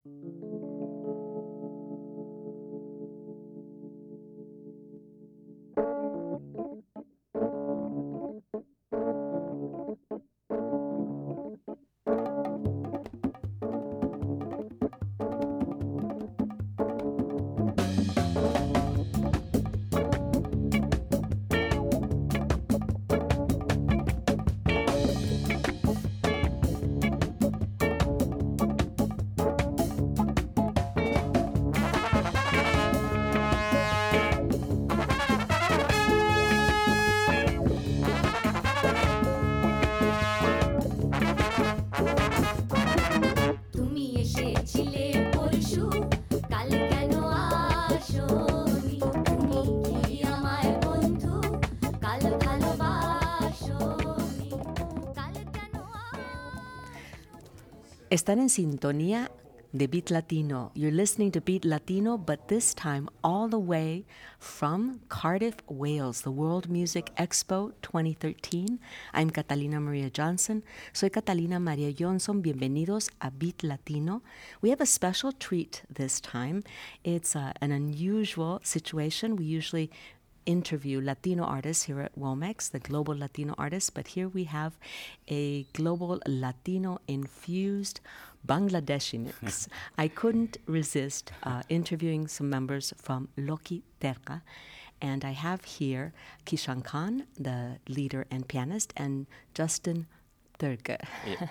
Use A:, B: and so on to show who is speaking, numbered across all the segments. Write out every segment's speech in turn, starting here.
A: Están en sintonía de Beat Latino. You're listening to Beat Latino, but this time all the way from Cardiff, Wales, the World Music Expo 2013. I'm Catalina Maria Johnson. Soy Catalina Maria Johnson. Bienvenidos a Beat Latino. We have a special treat this time. It's an unusual situation. We usually interview Latino artists here at WOMEX, the global Latino artists, but here we have a global Latino-infused Bangladeshi mix. I couldn't resist interviewing some members from Loki Terka, and I have here Kishan Khan, the leader and pianist, and Justin Thurke.
B: Yeah.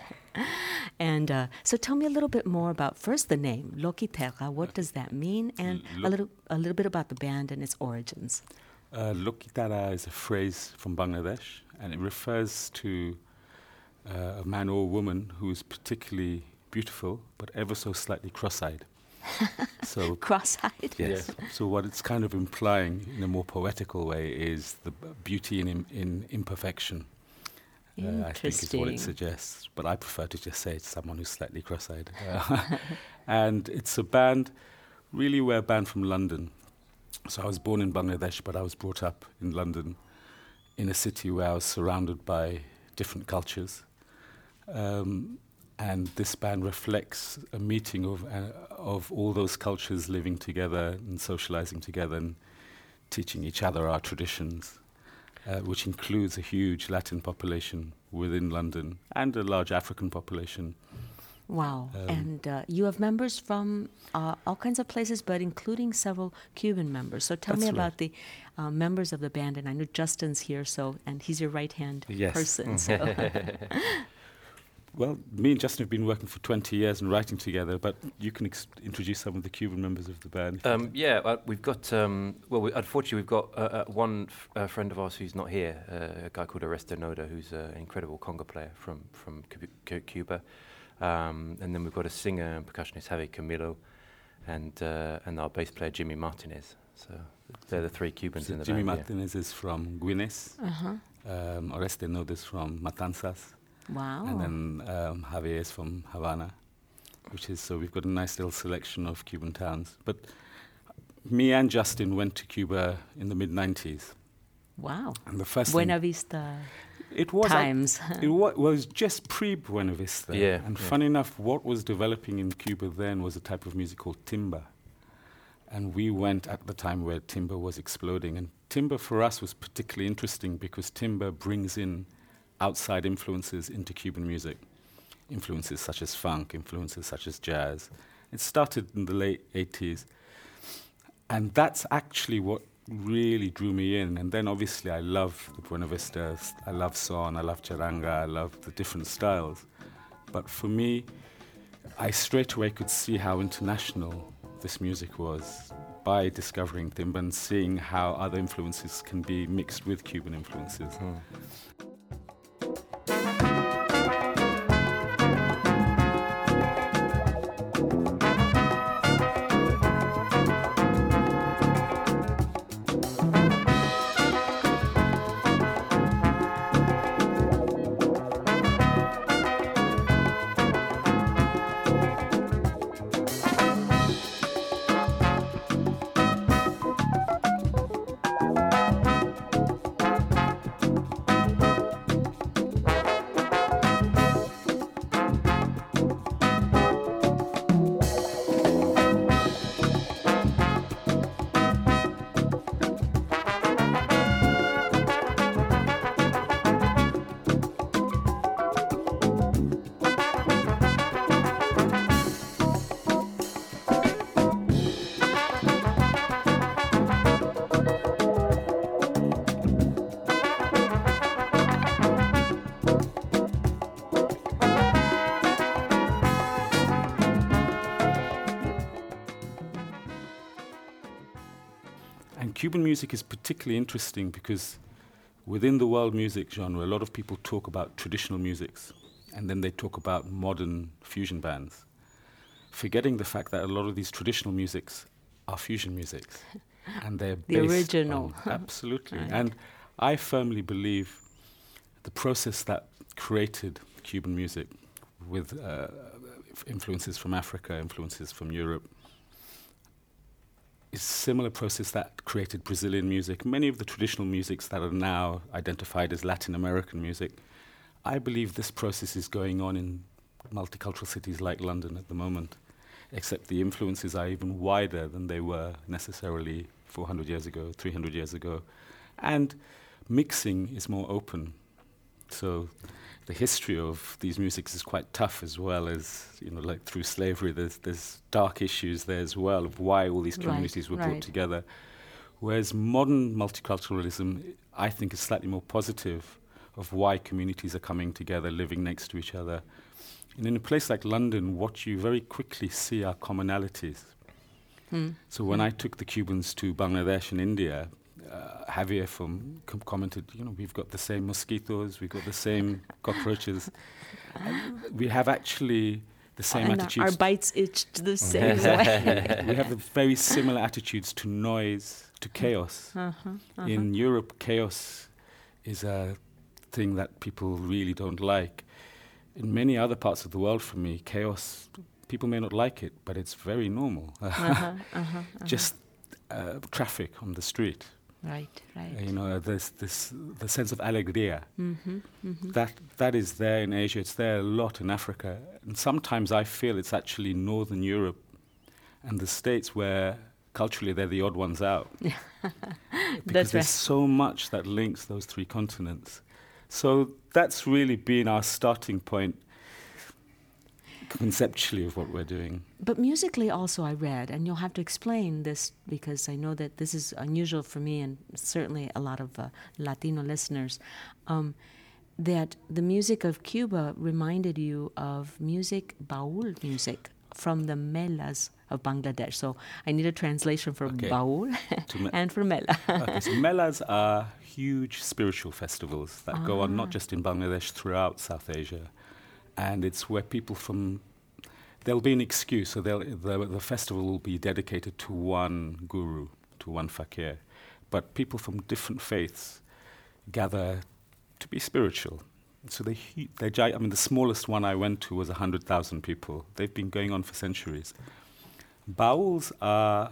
A: And so tell me a little bit more about first the name, Loki Terka. What does that mean? And a little bit about the band and its origins.
B: Loki Terka is a phrase from Bangladesh, and it refers to a man or woman who is particularly beautiful, but ever so slightly cross-eyed. So
A: cross-eyed?
B: Yes. Yeah. So what it's kind of implying in a more poetical way is the beauty in imperfection. I think is what it suggests, but I prefer to just say it's someone who's slightly cross-eyed. And it's a band, really we're a band from London. So I was born in Bangladesh, but I was brought up in London, in a city where I was surrounded by different cultures. And this band reflects a meeting of all those cultures living together and socializing together and teaching each other our traditions, which includes a huge Latin population within London and a large African population.
A: Wow. And you have members from all kinds of places, but including several Cuban members. So tell me about the members of the band. And I know Justin's here, and he's your right-hand person. So.
B: Well, me and Justin have been working for 20 years and writing together, but you can introduce some of the Cuban members of the band.
C: We've got, unfortunately, we've got one friend of ours who's not here, a guy called Orestes Noda, who's an incredible conga player from Cuba. And then we've got a singer and percussionist, Javi Camilo, and our bass player, Jimmy Martinez. So they're the three Cubans in the
B: Jimmy
C: band.
B: Martinez is from Guinness. Orestes Noda is from Matanzas.
A: Wow.
B: And then Javier is from Havana, so we've got a nice little selection of Cuban towns. But me and Justin went to Cuba in the mid-90s.
A: Wow.
B: And the first
A: Buena Vista times.
B: It was just pre-Buena Vista.
C: Yeah.
B: And funny enough, what was developing in Cuba then was a type of music called timba. And we went at the time where timba was exploding. And timba for us was particularly interesting because timba brings in outside influences into Cuban music. Influences such as funk, influences such as jazz. It started in the late 80s. And that's actually what really drew me in. And then obviously I love the Buena Vista, I love son, I love charanga, I love the different styles. But for me, I straight away could see how international this music was by discovering timba and seeing how other influences can be mixed with Cuban influences. And Cuban music is particularly interesting because within the world music genre, a lot of people talk about traditional musics, and then they talk about modern fusion bands, forgetting the fact that a lot of these traditional musics are fusion musics. And they're
A: the
B: based
A: original.
B: Absolutely.
A: Right.
B: And I firmly believe the process that created Cuban music with influences from Africa, influences from Europe, is a similar process that created Brazilian music. Many of the traditional musics that are now identified as Latin American music, I believe this process is going on in multicultural cities like London at the moment, except the influences are even wider than they were necessarily 400 years ago, 300 years ago. And mixing is more open. So the history of these musics is quite tough, as well as, like through slavery, there's dark issues there as well of why all these communities were brought together. Whereas modern multiculturalism, I think, is slightly more positive of why communities are coming together, living next to each other. And in a place like London, what you very quickly see are commonalities. So when I took the Cubans to Bangladesh and India, Javier commented, we've got the same mosquitoes, we've got the same cockroaches. We have actually the same attitudes.
A: Our bites itched the same way.
B: We have the very similar attitudes to noise, to chaos. In Europe, chaos is a thing that people really don't like. In many other parts of the world, for me, chaos, people may not like it, but it's very normal. Just traffic on the street.
A: Right.
B: There's the sense of alegría. That is there in Asia. It's there a lot in Africa. And sometimes I feel it's actually Northern Europe and the States where culturally they're the odd ones out. Because there's so much that links those three continents. So that's really been our starting point conceptually of what we're doing.
A: But musically also I read, and you'll have to explain this because I know that this is unusual for me and certainly a lot of Latino listeners, that the music of Cuba reminded you of baul music from the melas of Bangladesh. So I need a translation for baul and for mela.
B: So melas are huge spiritual festivals that go on not just in Bangladesh, throughout South Asia. And it's where people there'll be an excuse, so the festival will be dedicated to one guru, to one fakir. But people from different faiths gather to be spiritual. So the smallest one I went to was 100,000 people. They've been going on for centuries. Bauls are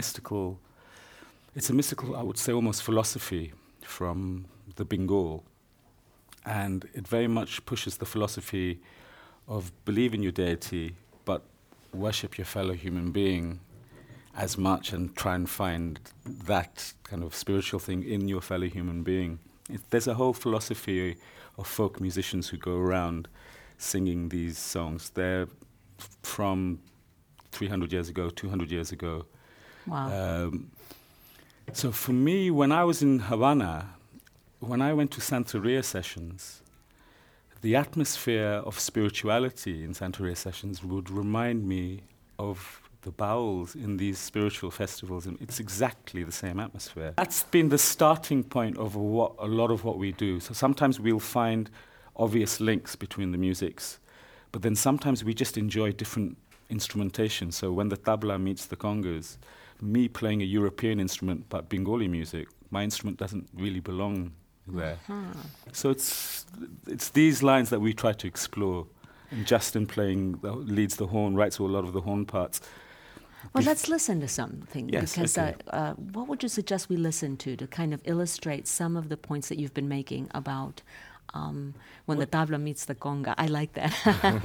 B: it's a mystical, I would say, almost philosophy from the Bengal. And it very much pushes the philosophy of believe in your deity, but worship your fellow human being as much and try and find that kind of spiritual thing in your fellow human being. There's a whole philosophy of folk musicians who go around singing these songs. They're from 300 years ago, 200 years ago.
A: Wow.
B: So for me, when I was in Havana, when I went to Santeria sessions, the atmosphere of spirituality in Santeria sessions would remind me of the bauls in these spiritual festivals, and it's exactly the same atmosphere. That's been the starting point of a lot of what we do. So sometimes we'll find obvious links between the musics, but then sometimes we just enjoy different instrumentation. So when the tabla meets the congas, me playing a European instrument but Bengali music, my instrument doesn't really belong there. So it's these lines that we try to explore. And Justin leads the horn, writes a lot of the horn parts.
A: Well, let's listen to something.
B: Yes,
A: because
B: okay.
A: What would you suggest we listen to kind of illustrate some of the points that you've been making about when the tabla meets the conga? I like that.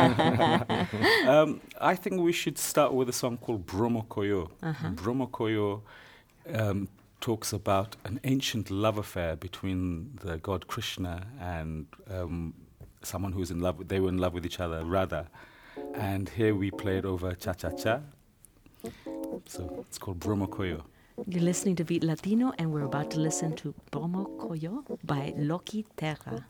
B: I think we should start with a song called Bromo Koyo. Bromo Koyo talks about an ancient love affair between the god Krishna and someone who was in love. They were in love with each other, Radha. And here we play it over cha-cha-cha. So it's called Bromo Koyo.
A: You're listening to Beat Latino, and we're about to listen to Bromo Koyo by Loki Terra.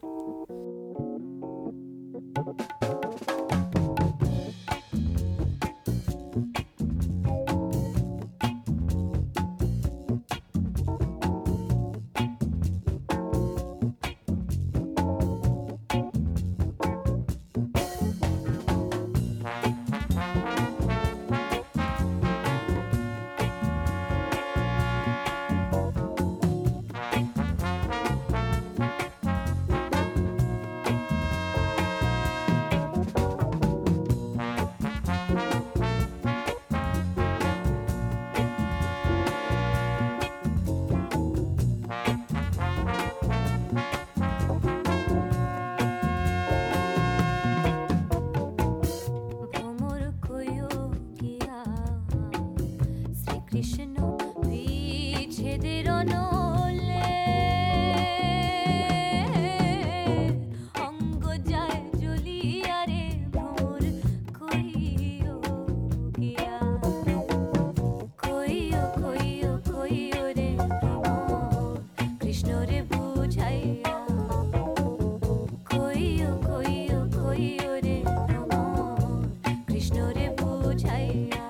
D: Krishna বিচ্ছেদের নলে অঙ্গ যায় জ্বলিয়া রে ভ্রমর কইও গিয়া কইও কইও কইও রে ভ্রমর কৃষ্ণ রে বুঝাইয়া কইও কইও কইও রে ভ্রমর কৃষ্ণ রে বুঝাইয়া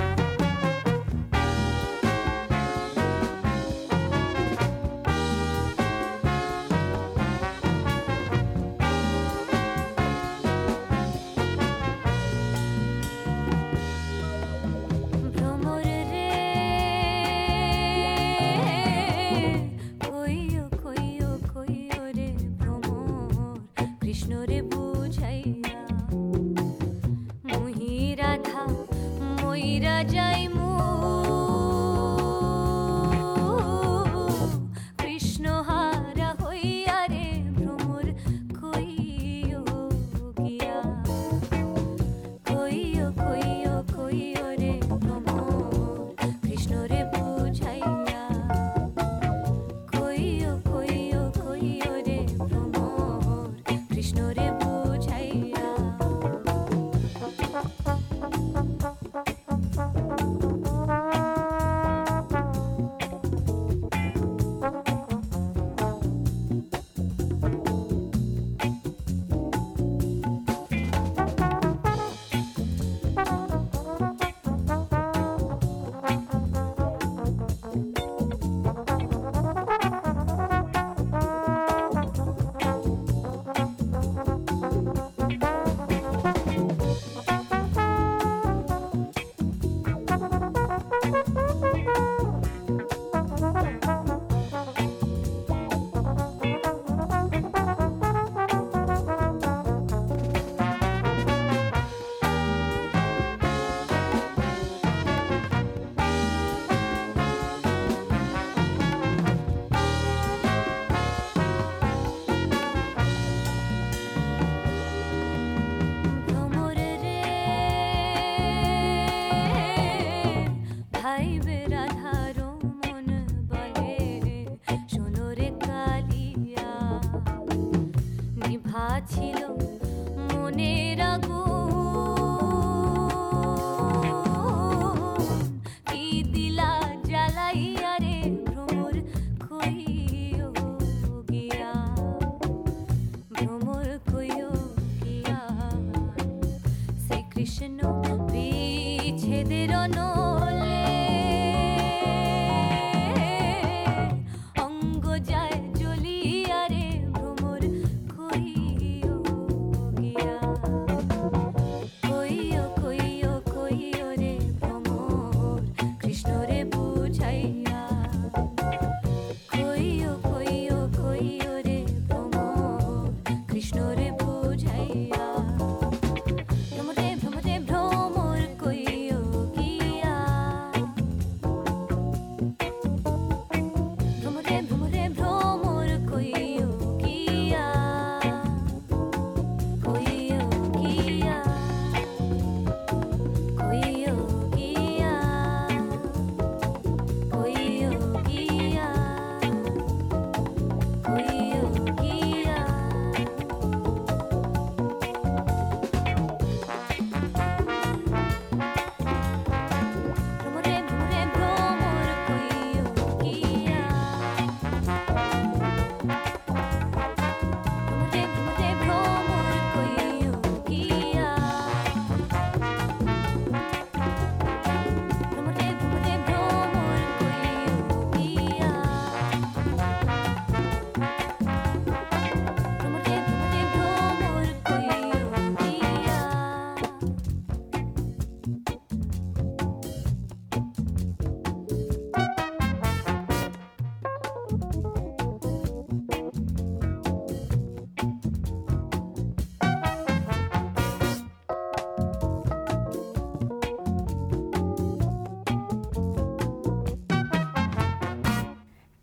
D: ভ্রমর রে কইও কইও কইও রে ভ্রমর কৃষ্ণ রে বুঝাইয়া মুহি রাধা মইরা যাইমু কৃষ্ণ হারা হইয়া রে ভ্রমর কইও গিয়া কইও কইও কইও রে ভ্রমর কৃষ্ণ রে বুঝাইয়া কইও কইও কইও রে ভ্রমর কৃষ্ণ রে বুঝাইয়া ভ্রমর রে ভাইবে রাধার মন বলে শোনো রে কালিয়া নিভা ছিল মনের আগুন কি দিলা জ্বালাইয়া রে ভ্রমর কইও গিয়া ভ্রমর কইও গিয়া শ্রী কৃষ্ণ বিচ্ছেদের নলে অঙ্গ যায় জ্বলিয়া রে ভ্রমর কইও গিয়া কইও কইও কইও রে ভ্রমর কৃষ্ণ রে বুঝাইয়া কইও কইও কইও রে ভ্রমর কৃষ্ণ রে বুঝাইয়া ভ্রমরে ভ্রমরে ভ্রমর কইও গিয়া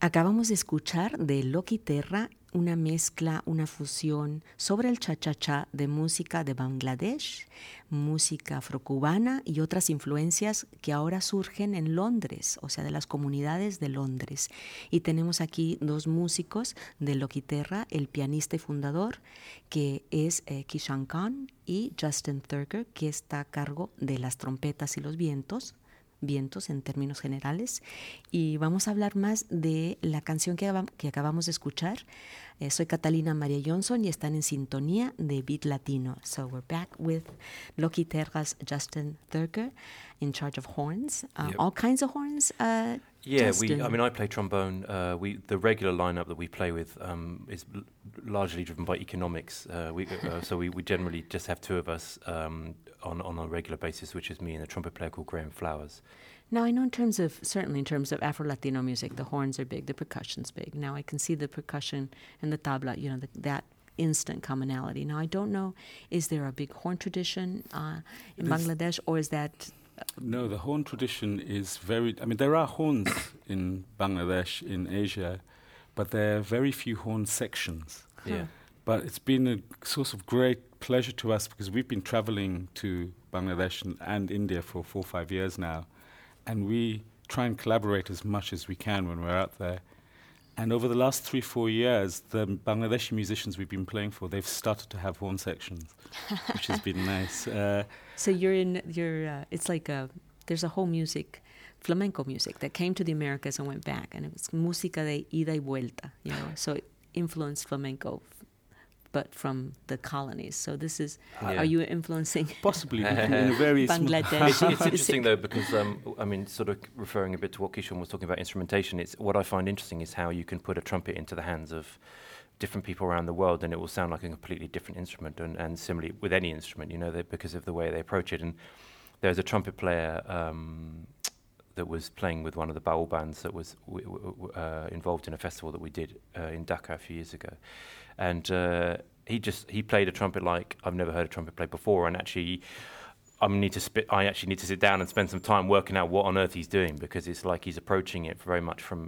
A: Acabamos de escuchar de Loki Terra una mezcla, una fusión sobre el cha-cha-cha de música de Bangladesh, música afrocubana y otras influencias que ahora surgen en Londres, o sea, de las comunidades de Londres. Y tenemos aquí dos músicos de Loki Terra, el pianista y fundador, que es Kishan Khan, y Justin Thurger, que está a cargo de las trompetas y los vientos en términos generales, y vamos a hablar más de la canción que acabamos de escuchar. Soy Catalina María Johnson y están en sintonía de Beat Latino. So we're back with Loki Terra's Justin Thurger in charge of horns, all kinds of horns. Justin.
C: I play trombone. The regular lineup that we play with is largely driven by economics. So we generally just have two of us on a regular basis, which is me and a trumpet player called Graham Flowers.
A: Now, I know certainly in terms of Afro-Latino music, the horns are big, the percussion's big. Now, I can see the percussion and the tabla, that instant commonality. Now, I don't know, is there a big horn tradition in Bangladesh, or is that...
B: No, the horn tradition is there are horns in Bangladesh, in Asia, but there are very few horn sections.
C: Yeah.
B: But it's been a source of great pleasure to us because we've been traveling to Bangladesh and India for 4 or 5 years now, and we try and collaborate as much as we can when we're out there. And over the last 3 or 4 years, the Bangladeshi musicians we've been playing for, they've started to have horn sections, which has been nice.
A: So it's like there's a whole flamenco music that came to the Americas and went back, and it was música de ida y vuelta, so it influenced flamenco, but from the colonies. So this is, are you influencing?
B: Possibly, in various
A: Bangladesh.
C: It's interesting though, because sort of referring a bit to what Kishan was talking about, instrumentation. It's what I find interesting is how you can put a trumpet into the hands of different people around the world, and it will sound like a completely different instrument. And similarly with any instrument, because of the way they approach it. And there's a trumpet player that was playing with one of the Baul bands that was involved in a festival that we did in Dhaka a few years ago. And he played a trumpet like I've never heard a trumpet play before, and actually I actually need to sit down and spend some time working out what on earth he's doing, because it's like he's approaching it very much from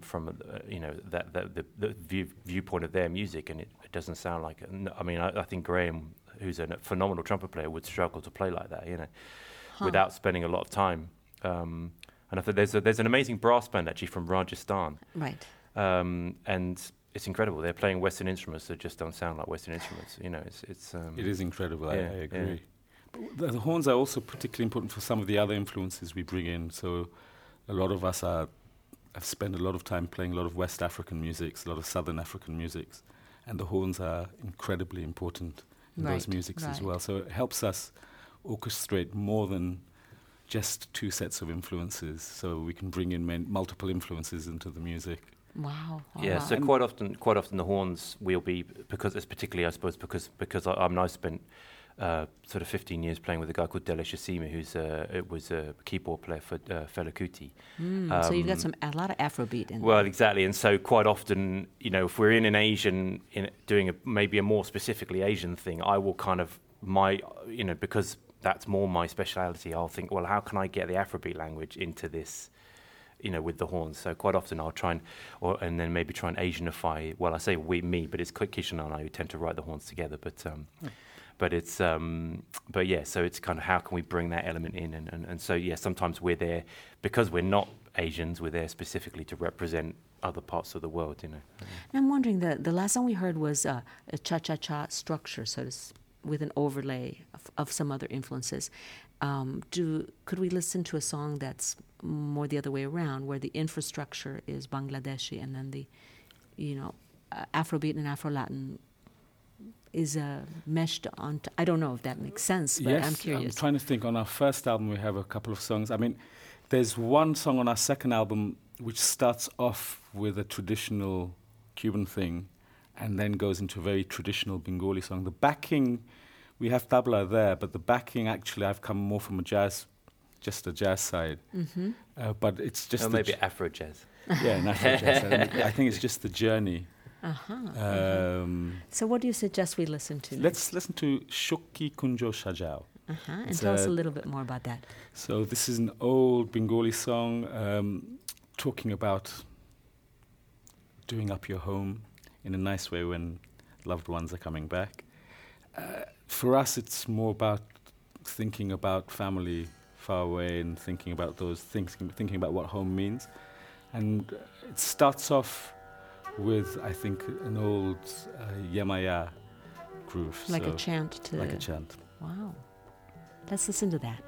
C: the viewpoint of their music, and it doesn't sound like I think Graham, who's a phenomenal trumpet player, would struggle to play like that, without spending a lot of time. And I think there's an amazing brass band actually from Rajasthan,
A: right?
B: And
C: it's incredible. They're playing Western instruments that just don't sound like Western instruments.
B: It is incredible. I agree.
C: Yeah.
B: But the horns are also particularly important for some of the other influences we bring in. So a lot of us have spent a lot of time playing a lot of West African musics, a lot of Southern African musics, and the horns are incredibly important in those musics as well. So it helps us orchestrate more than just two sets of influences, so we can bring in multiple influences into the music.
A: Wow.
C: Yeah. So quite often the horns will be, because it's particularly, I suppose, because I spent sort of 15 years playing with a guy called Delesh Asimi, who was a keyboard player for Fela Kuti.
A: So you've got a lot of Afrobeat in there.
C: Well, exactly. And so quite often, if we're in an Asian, doing maybe a more specifically Asian thing, I will kind of because that's more my speciality, I'll think, well, how can I get the Afrobeat language into this, with the horns? So quite often I'll try and then maybe try and Asianify. Well, I say me, but it's Kishan and I who tend to write the horns together. But it's so it's kind of how can we bring that element in, and so sometimes we're there because we're not Asians, we're there specifically to represent other parts of the world,
A: And I'm wondering, the last song we heard was a cha-cha-cha structure, so with an overlay of some other influences. Could we listen to a song that's more the other way around, where the infrastructure is Bangladeshi and then the, Afrobeat and Afro-Latin is meshed onto? I don't know if that makes sense, but
B: yes,
A: I'm curious.
B: I'm trying to think. On our first album, we have a couple of songs. There's one song on our second album which starts off with a traditional Cuban thing and then goes into a very traditional Bengali song. The backing, we have tabla there, but the backing, actually, I've come more from just a jazz side.
A: Mm-hmm.
B: But it's just...
C: maybe Afro jazz.
B: Yeah, an Afro jazz. I think it's just the journey.
A: So what do you suggest we listen to?
B: Let's listen to Shokki Kunjo Shajao.
A: And tell us a little bit more about that.
B: So this is an old Bengali song talking about doing up your home in a nice way when loved ones are coming back. For us, it's more about thinking about family far away and thinking about those things, thinking about what home means. And it starts off with, I think, an old Yemaya groove.
A: Like a chant.
B: Like a chant.
A: Wow. Let's listen to that.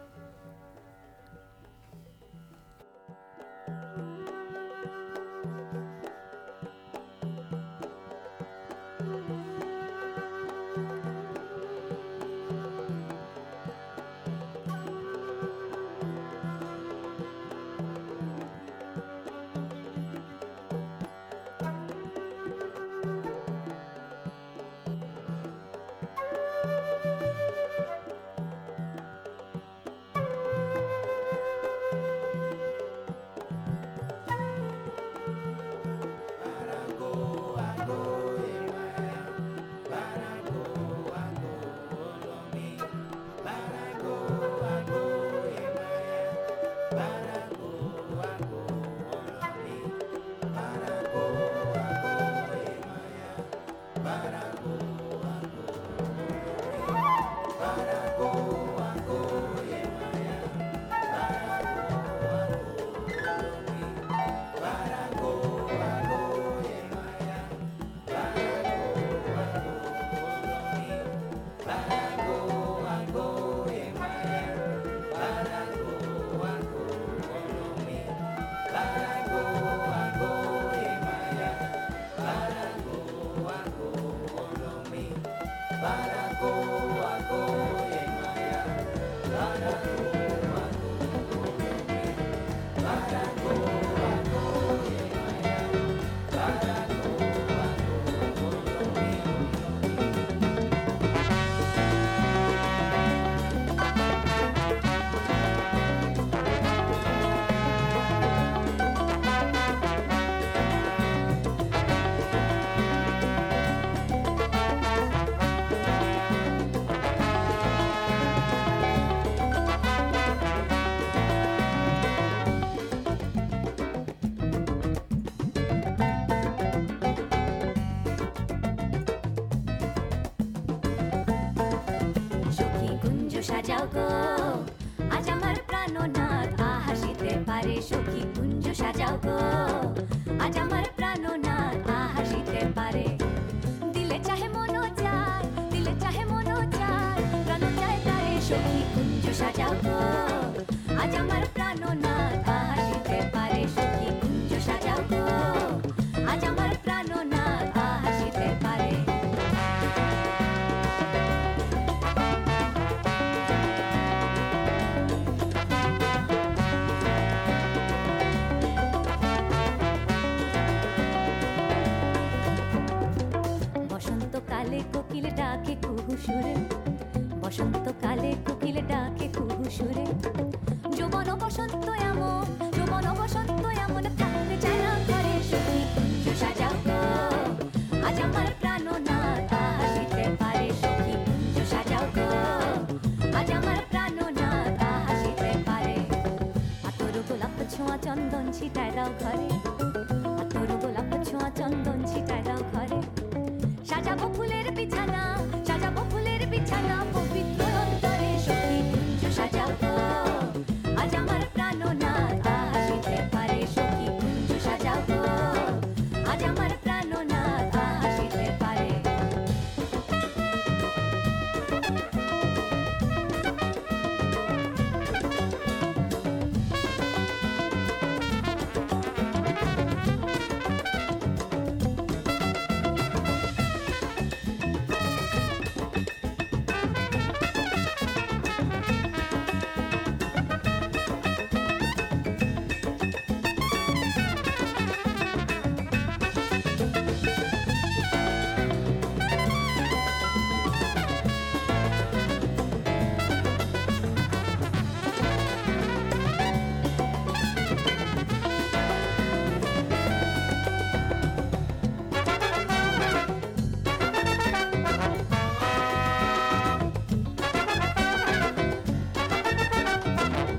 D: সাজাও গো আজ আমার প্রাণনাথ হাসিতে পারে সখী কুঞ্জ সাজাও গো আজ আমার প্রাণনাথ হাসিতে পারে দিলে চাহে মনো চায় দিলে চাহে মনো চায় প্রাণ চায় তারে সখী কুঞ্জ সাজাও গো আজ আমার প্রাণনাথ হাসিতে পারে সখী কুঞ্জ সাজাও গো আজ আমার প্রাণনাথ হাসিতে পারে বসন্তকালে কোকিল ডাকে কুহু সুরে বসন্তকালে কোকিল ডাকে কুহু সুরে যৌবন বসন্ত এমন থাকতে চায় না ঘরে সখী কুঞ্জ সাজাও গো আজ আমার প্রাণনাথ হাসিতে পারে সখী কুঞ্জ সাজাও গো আজ আমার প্রাণনাথ হাসিতে পারে আতর গোলাপ ছোঁয়া চন্দন ছিটায় দাও ঘরে আতর গোলাপ ছোঁয়া চন্দন ছিটায় দাও ঘরে সাজাবো ফুলের বিছানা পবিত্র অন্তরে সখী কুঞ্জ সাজাও গো আজ আমার প্রাণনাথ হাসিতে পারে সখী কুঞ্জ সাজাও গো আজ আমার প্রাণনাথ হাসিতে পারে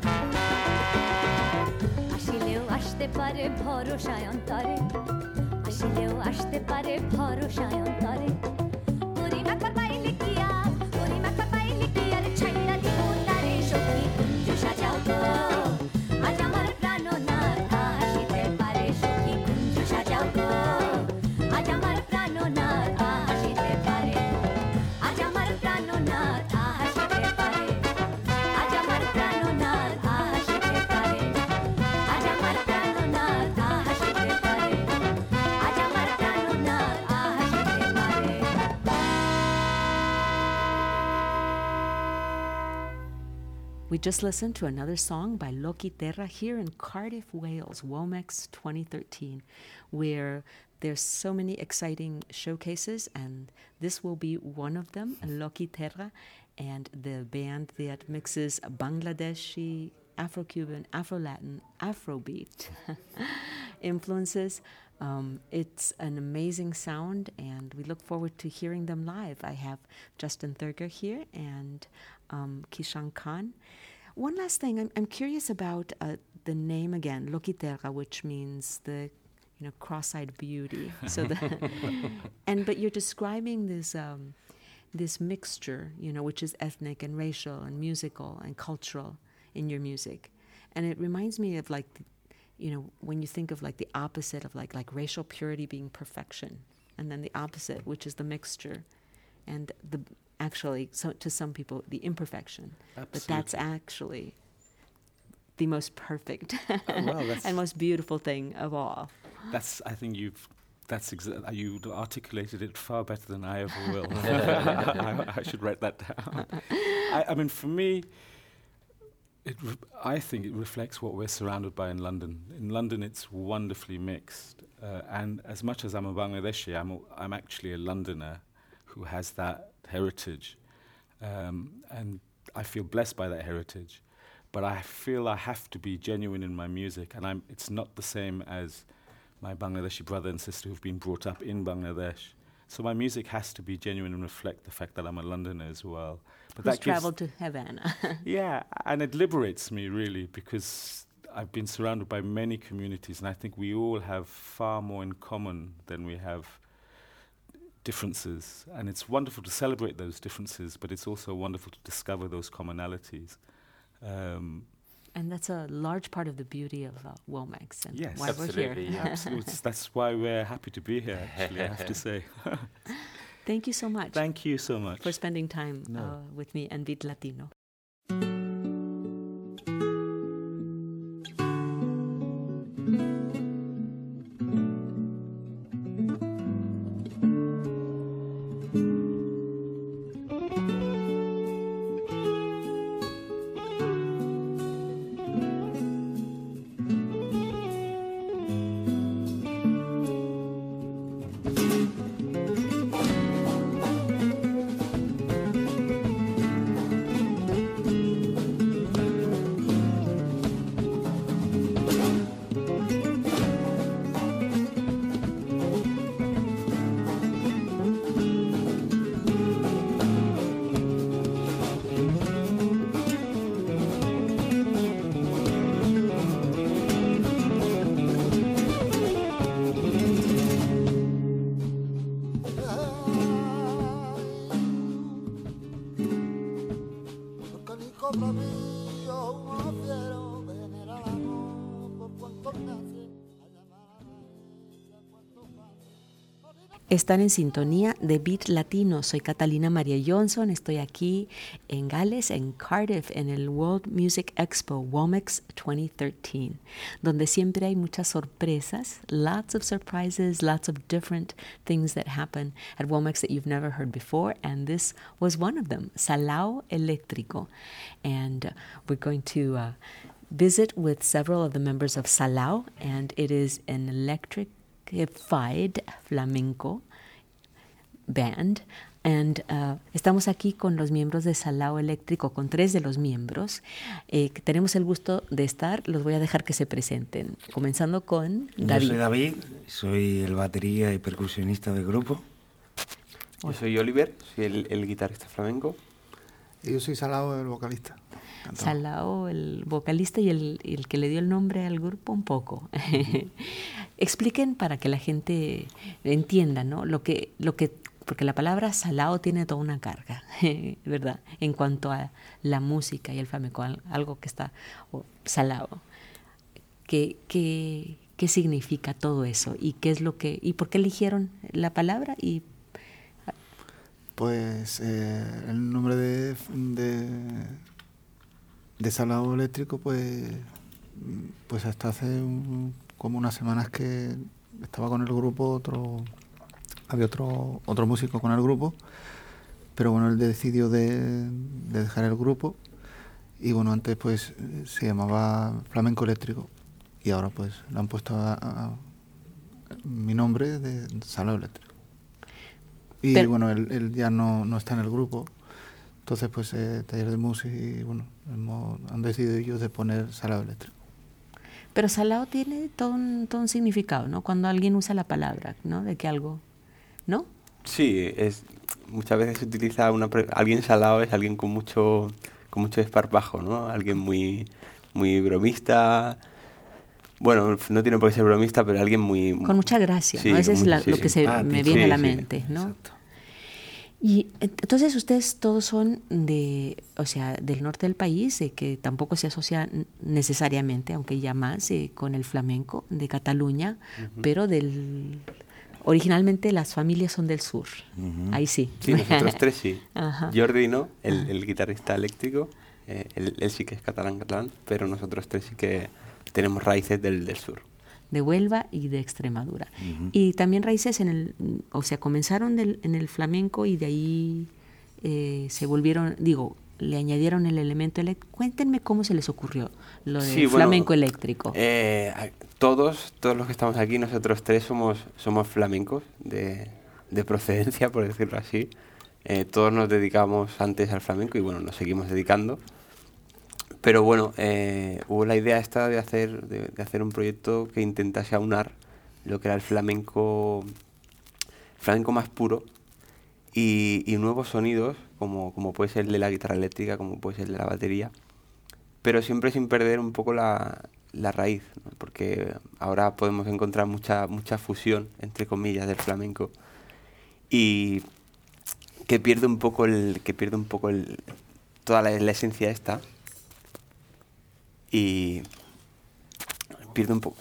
D: আসিলেও আসতে পারে ভরসায় অন্তরে হাসিলেও আসতে পারে ভরসায় অন্তরে ওরি মাখা পাইলে কি আর ওরি মাখা পাইলে কি আর ছাইড়া দিব তারে সখী কুঞ্জ সাজাও গো আজ আমার প্রাণনাথ হাসিতে পারে সখী কুঞ্জ সাজাও গো আজ আমার প্রাণনাথ হাসিতে পারে আজ আমার প্রাণনাথ হাসিতে পারে আজ আমার প্রাণনাথ হাসিতে পারে আজ আমার প্রাণনাথ হাসিতে পারে আজ আমার প্রাণনাথ হাসিতে পারে
A: We just listened to another song by Loki Terra here in Cardiff, Wales, Womex 2013, where there's so many exciting showcases, and this will be one of them, Loki Terra, and the band that mixes Bangladeshi, Afro-Cuban, Afro-Latin, Afrobeat influences. It's an amazing sound, and we look forward to hearing them live. I have Justin Thurger here and Kishan Khan. One last thing, I'm curious about the name again, Loki Terra, which means the cross-eyed beauty. So but you're describing this mixture, which is ethnic and racial and musical and cultural in your music, and it reminds me of when you think of the opposite of like racial purity being perfection, and then the opposite, which is the mixture, and to some people, the imperfection.
B: Absolutely.
A: But that's actually the most perfect
B: that's
A: and most beautiful thing of all.
B: I think you articulated it far better than I ever will. I should write that down. I mean, for me, I think it reflects what we're surrounded by in London. In London, it's wonderfully mixed. And as much as I'm a Bangladeshi, I'm actually a Londoner who has that heritage. And I feel blessed by that heritage. But I feel I have to be genuine in my music. And it's not the same as my Bangladeshi brother and sister who've been brought up in Bangladesh. So my music has to be genuine and reflect the fact that I'm a Londoner as well. But
A: Who's traveled to Havana.
B: Yeah, and it liberates me, really, because I've been surrounded by many communities, and I think we all have far more in common than we have differences. And it's wonderful to celebrate those differences, but it's also wonderful to discover those commonalities.
A: And that's a large part of the beauty of Womex and
B: yes,
A: why
C: absolutely,
A: we're here.
C: yeah.
B: Absolutely. That's why we're happy to be here, actually, I have to say.
A: Thank you so much.
B: Thank you so much.
A: For spending time with me and Beat Latino. Están en sintonía de Beat Latino. Soy Catalina Maria Johnson. Estoy aquí en Gales, en Cardiff, en el World Music Expo Womex 2013, donde siempre hay muchas sorpresas, lots of surprises, lots of different things that happen at Womex that you've never heard before, and this was one of them, Salao Eléctrico. And we're going to visit with several of the members of Salao, and it is an electrified flamenco band. And estamos aquí con los miembros de Salao Eléctrico, con 3 de los miembros que tenemos el gusto de estar. Los voy a dejar que se presenten, comenzando con David.
E: Yo soy David, soy el batería y percusionista del grupo.
F: Yo soy Oliver, soy el guitarrista flamenco.
G: Y yo soy Salao, el vocalista.
A: Salao, el vocalista y el que le dio el nombre al grupo, un poco. Expliquen para que la gente entienda, ¿no? Porque la palabra salao tiene toda una carga, ¿verdad? En cuanto a la música y el flamenco, algo que está salao. ¿Qué significa todo eso? ¿Y qué es y por qué eligieron la palabra?
F: Pues el nombre de salao eléctrico, pues hasta hace como unas semanas que estaba con el grupo, había otro músico con el grupo, pero bueno, él decidió de dejar el grupo y bueno, antes pues se llamaba Flamenco Eléctrico y ahora pues le han puesto a mi nombre de Salao Eléctrico. Y pero, bueno, él ya no está en el grupo, entonces pues taller de música y bueno, han decidido ellos de poner Salao Eléctrico.
A: Pero salao tiene todo un significado, ¿no? Cuando alguien usa la palabra, ¿no? De que algo, ¿no?
G: Sí, muchas veces se utiliza alguien salao es alguien con mucho desparpajo, ¿no? Alguien muy bromista. Bueno, no tiene por qué ser bromista, pero alguien muy...
A: Con mucha gracia, sí, ¿no? Eso es lo que me viene a la mente, ¿no? Exacto. Y entonces ustedes todos son del norte del país, que tampoco se asocia necesariamente, aunque ya más, con el flamenco, de Cataluña, pero originalmente las familias son del sur. Ahí sí.
G: Sí, nosotros tres sí. Ajá. Jordi no, el guitarrista eléctrico, él sí que es catalán, pero nosotros tres sí que tenemos raíces del sur.
A: De Huelva y de Extremadura. Y también raíces comenzaron en el flamenco y de ahí se volvieron, le añadieron el elemento eléctrico. Cuéntenme cómo se les ocurrió lo del flamenco eléctrico.
G: Todos los que estamos aquí, nosotros tres somos flamencos de procedencia, por decirlo así. Todos nos dedicamos antes al flamenco y bueno, nos seguimos dedicando. Pero bueno, hubo la idea esta de hacer un proyecto que intentase aunar lo que era el flamenco más puro y nuevos sonidos, como puede ser el de la guitarra eléctrica, como puede ser el de la batería, pero siempre sin perder un poco la raíz, ¿no? Porque ahora podemos encontrar mucha fusión, entre comillas, del flamenco y que pierde un poco toda la esencia esta. Y pierde un poco.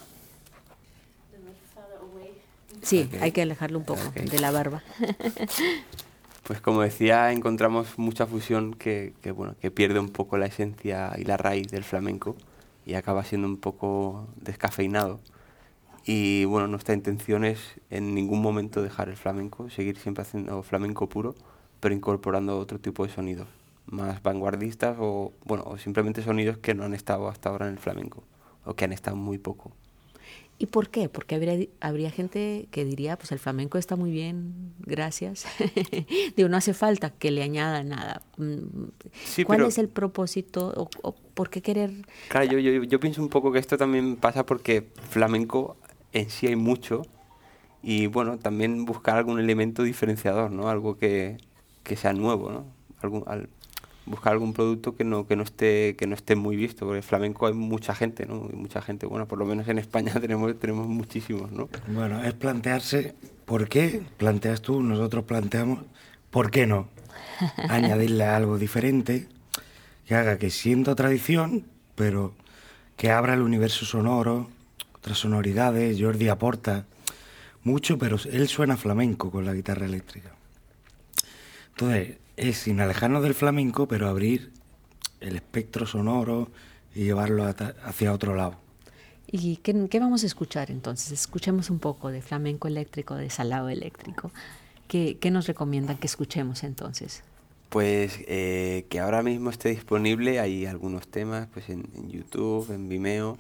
A: Sí, okay. Hay que alejarlo un poco de la barba.
G: Pues como decía, encontramos mucha fusión que pierde un poco la esencia y la raíz del flamenco y acaba siendo un poco descafeinado. Y bueno, nuestra intención es en ningún momento dejar el flamenco, seguir siempre haciendo flamenco puro, pero incorporando otro tipo de sonidos más vanguardistas o simplemente sonidos que no han estado hasta ahora en el flamenco o que han estado muy poco.
A: ¿Y por qué? Porque habría gente que diría, pues el flamenco está muy bien, gracias. No hace falta que le añada nada. Sí, ¿cuál es el propósito o por qué querer?
G: Claro, yo pienso un poco que esto también pasa porque flamenco en sí hay mucho y bueno, también buscar algún elemento diferenciador, ¿no? Algo que sea nuevo, ¿no? Buscar algún producto que no esté muy visto, porque el flamenco hay mucha gente, ¿no? Y mucha gente, bueno, por lo menos en España tenemos muchísimos, ¿no?
E: Bueno, es plantearse por qué, planteas tú, nosotros planteamos, ¿por qué no? Añadirle algo diferente, que haga que sienta tradición, pero que abra el universo sonoro, otras sonoridades. Jordi aporta mucho, pero él suena flamenco con la guitarra eléctrica. Entonces, es sin alejarnos del flamenco, pero abrir el espectro sonoro y llevarlo hacia otro lado.
A: ¿Y qué vamos a escuchar entonces? Escuchemos un poco de flamenco eléctrico, de salao eléctrico. ¿Qué nos recomiendan que escuchemos entonces?
G: Pues que ahora mismo esté disponible, hay algunos temas pues en YouTube, en Vimeo,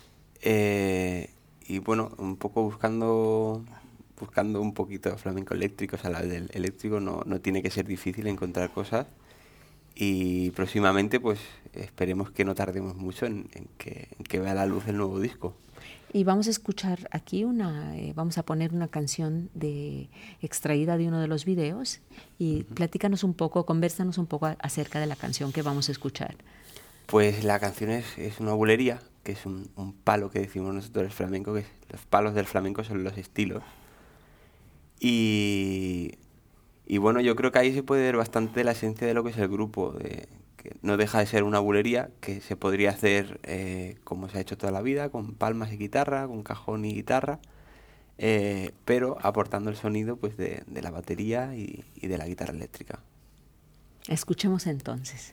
G: y bueno, un poco buscando un poquito de flamenco eléctrico, o sea, del eléctrico no tiene que ser difícil encontrar cosas y próximamente pues esperemos que no tardemos mucho en que vea la luz el nuevo disco.
A: Y vamos a escuchar aquí vamos a poner una canción extraída de uno de los videos y platícanos un poco, convérsanos un poco acerca de la canción que vamos a escuchar.
G: Pues la canción es una bulería, que es un palo que decimos nosotros el flamenco, que los palos del flamenco son los estilos. Y bueno, yo creo que ahí se puede ver bastante la esencia de lo que es el grupo, que no deja de ser una bulería, que se podría hacer como se ha hecho toda la vida, con palmas y guitarra, con cajón y guitarra, pero aportando el sonido pues de la batería y de la guitarra eléctrica.
A: Escuchemos entonces.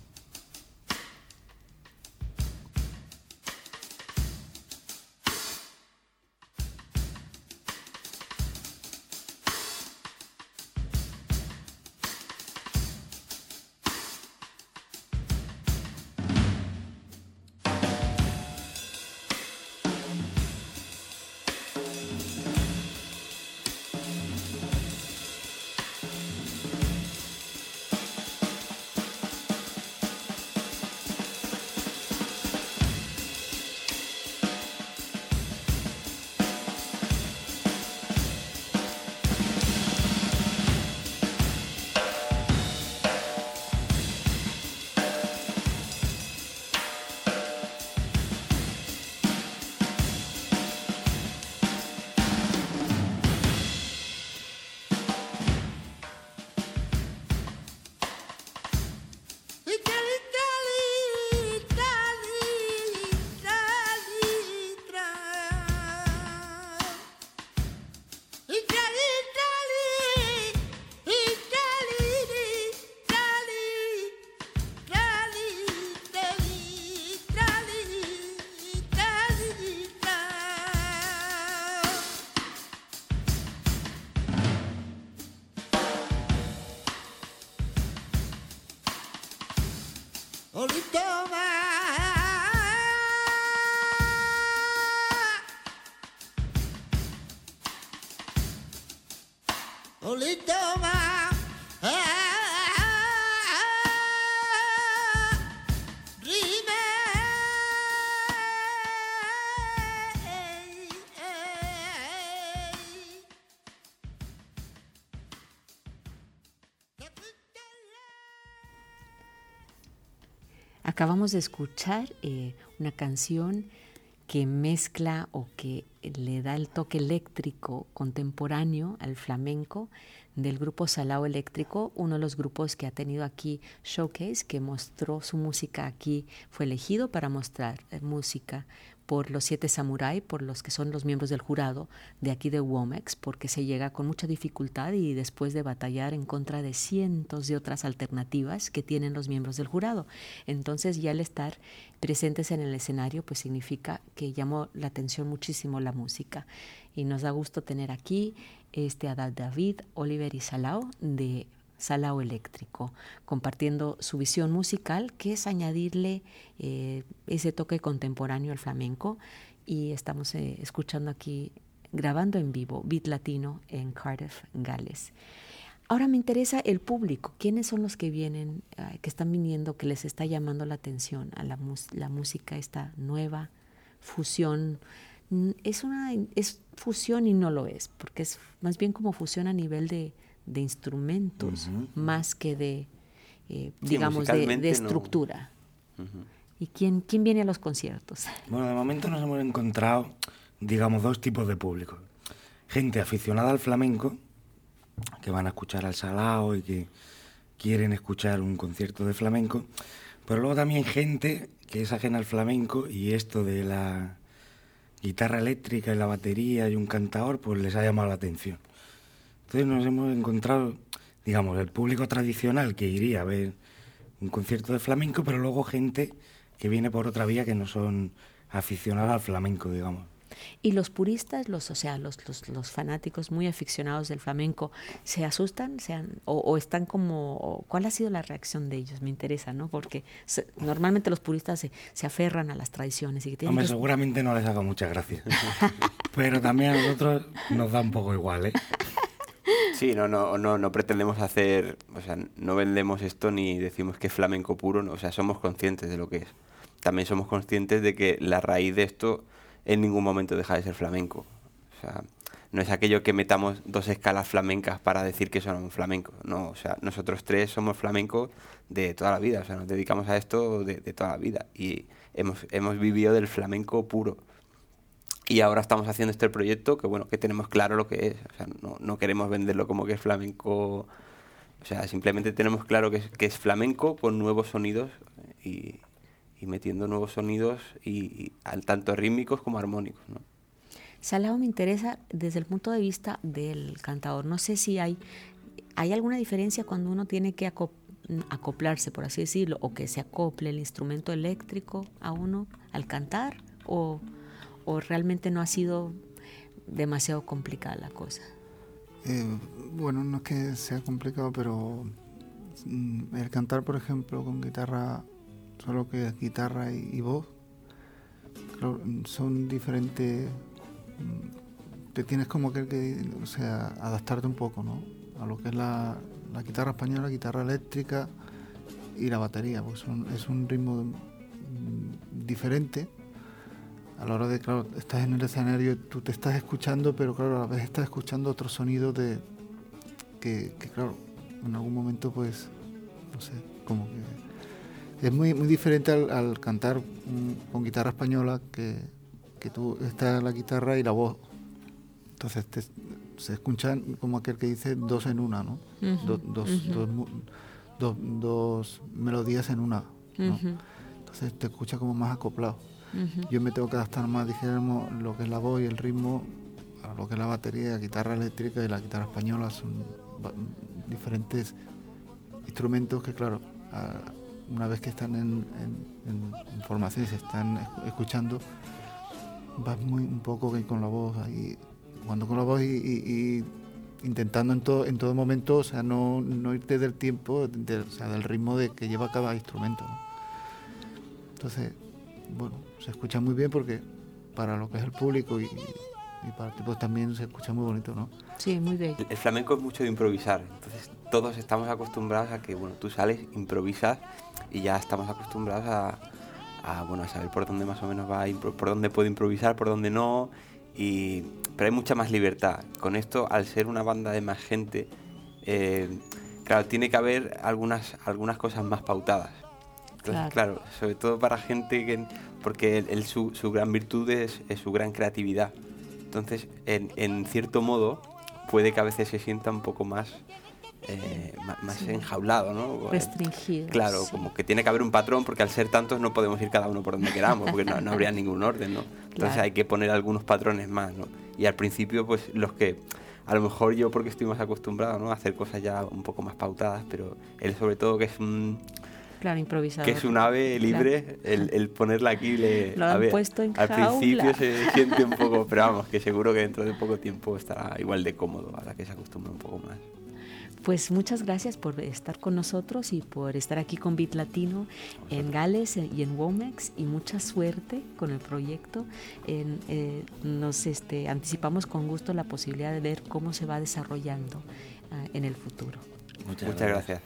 A: Acabamos de escuchar una canción que mezcla o que le da el toque eléctrico contemporáneo al flamenco del grupo Salao Eléctrico, uno de los grupos que ha tenido aquí Showcase, que mostró su música aquí, fue elegido para mostrar música por los 7 Samurai, por los que son los miembros del jurado de aquí de Womex, porque se llega con mucha dificultad y después de batallar en contra de cientos de otras alternativas que tienen los miembros del jurado. Entonces ya el estar presentes en el escenario pues significa que llamó la atención muchísimo la música. Y nos da gusto tener aquí a David, Oliver y Salao de Salao Eléctrico, compartiendo su visión musical, que es añadirle ese toque contemporáneo al flamenco. Y estamos escuchando aquí, grabando en vivo, Beat Latino en Cardiff, Gales. Ahora me interesa el público. ¿Quiénes son los que vienen, que están viniendo, que les está llamando la atención a la música, esta nueva fusión? Es fusión y no lo es, porque es más bien como fusión a nivel de instrumentos, más que de, digamos, de estructura.
G: No.
A: ¿Y quién viene a los conciertos?
E: Bueno, de momento nos hemos encontrado, digamos, 2 tipos de público. Gente aficionada al flamenco, que van a escuchar al Salao y que quieren escuchar un concierto de flamenco, pero luego también gente que es ajena al flamenco y esto de la guitarra eléctrica y la batería y un cantador, pues les ha llamado la atención. Entonces nos hemos encontrado, digamos, el público tradicional que iría a ver un concierto de flamenco, pero luego gente que viene por otra vía que no son aficionados al flamenco, digamos.
A: Y los puristas, los fanáticos muy aficionados del flamenco, ¿se asustan? ¿O están como...? ¿Cuál ha sido la reacción de ellos? Me interesa, ¿no? Porque normalmente los puristas se aferran a las tradiciones. Y que tienen
E: seguramente no les haga mucha gracia. Pero también a nosotros nos da un poco igual, ¿eh?
G: Sí, no pretendemos hacer... O sea, no vendemos esto ni decimos que es flamenco puro, no, o sea, somos conscientes de lo que es. También somos conscientes de que la raíz de esto en ningún momento deja de ser flamenco. O sea, no es aquello que metamos 2 escalas flamencas para decir que somos flamencos. No, o sea, nosotros 3 somos flamencos de toda la vida, o sea, nos dedicamos a esto de toda la vida y hemos vivido del flamenco puro. Y ahora estamos haciendo este proyecto que, bueno, que tenemos claro lo que es. O sea, no queremos venderlo como que es flamenco. O sea, simplemente tenemos claro que es flamenco con nuevos sonidos y metiendo nuevos sonidos y tanto rítmicos como armónicos, ¿no?
A: Salao, me interesa desde el punto de vista del cantador. No sé si hay alguna diferencia cuando uno tiene que acoplarse, por así decirlo, o que se acople el instrumento eléctrico a uno al cantar, o realmente no ha sido demasiado complicada la cosa.
F: Bueno, no es que sea complicado, pero el cantar, por ejemplo, con guitarra, solo que es guitarra y voz, claro, son diferentes. Te tienes como que o sea, adaptarte un poco, ¿no? A lo que es la guitarra española, la guitarra eléctrica y la batería, pues es un ritmo diferente. A la hora de, claro, estás en el escenario, tú te estás escuchando, pero claro, a la vez estás escuchando otros sonidos que claro, en algún momento, pues, no sé, como que es muy diferente al cantar con guitarra española, que tú está la guitarra y la voz. Entonces se escuchan como aquel que dice 2 en una, ¿no? Dos melodías en una, ¿no? Entonces te escucha como más acoplado. Yo me tengo que adaptar más, dijéramos, lo que es la voz y el ritmo a lo que es la batería, la guitarra eléctrica y la guitarra española. Son diferentes instrumentos que, claro, una vez que están en formación y se están escuchando, vas un poco con la voz ahí, jugando con la voz y intentando en todo momento, o sea, no irte del tiempo, o sea, del ritmo que lleva cada instrumento, ¿no? Entonces, bueno, se escucha muy bien porque para lo que es el público y para ti pues también se escucha muy bonito, ¿no?
A: Sí, muy bello.
G: El flamenco es mucho de improvisar, entonces todos estamos acostumbrados a que, bueno, tú sales, improvisas y ya estamos acostumbrados a saber por dónde más o menos va, por dónde puedo improvisar, por dónde no, pero hay mucha más libertad. Con esto, al ser una banda de más gente, claro, tiene que haber algunas cosas más pautadas. Entonces, claro, sobre todo para gente porque su gran virtud es su gran creatividad. Entonces, en cierto modo, puede que a veces se sienta un poco más enjaulado, ¿no?
A: Restringido.
G: Claro, sí. Como que tiene que haber un patrón, porque al ser tantos no podemos ir cada uno por donde queramos, porque no habría ningún orden, ¿no? Entonces hay que poner algunos patrones más, ¿no? Y al principio, pues los que, a lo mejor yo porque estoy más acostumbrado, ¿no?, a hacer cosas ya un poco más pautadas, pero él sobre todo que es
A: improvisador.
G: Que es un ave libre, el ponerla aquí
A: lo han puesto en
G: al
A: jaula.
G: principio se siente un poco, pero vamos, que seguro que dentro de poco tiempo estará igual de cómodo, a la que se acostumbra un poco más.
A: Pues muchas gracias por estar con nosotros y por estar aquí con Beat Latino en Gales y en Womex, y mucha suerte con el proyecto. Nos anticipamos con gusto la posibilidad de ver cómo se va desarrollando en el futuro.
G: Muchas gracias.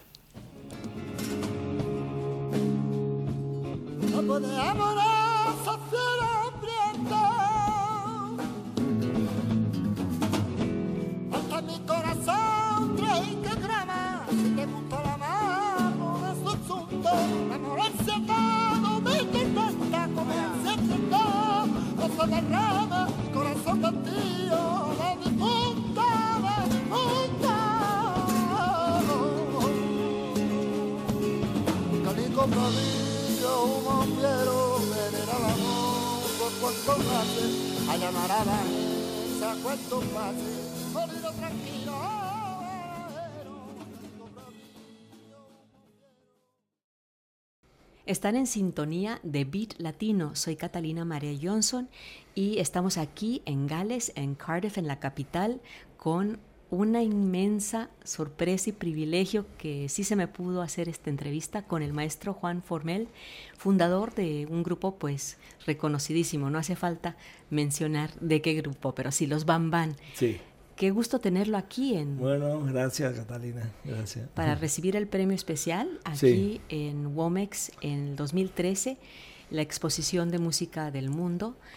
A: Están en sintonía de Beat Latino. Soy Catalina María Johnson y estamos aquí en Gales, en Cardiff, en la capital, con una inmensa sorpresa y privilegio que sí se me pudo hacer esta entrevista con el maestro Juan Formel, fundador de un grupo pues reconocidísimo. No hace falta mencionar de qué grupo, pero sí, los Bam Bam.
H: Sí.
A: Qué gusto tenerlo aquí
H: Bueno, gracias Catalina, gracias.
A: Para recibir el premio especial aquí en Womex en el 2013, la exposición de música del mundo.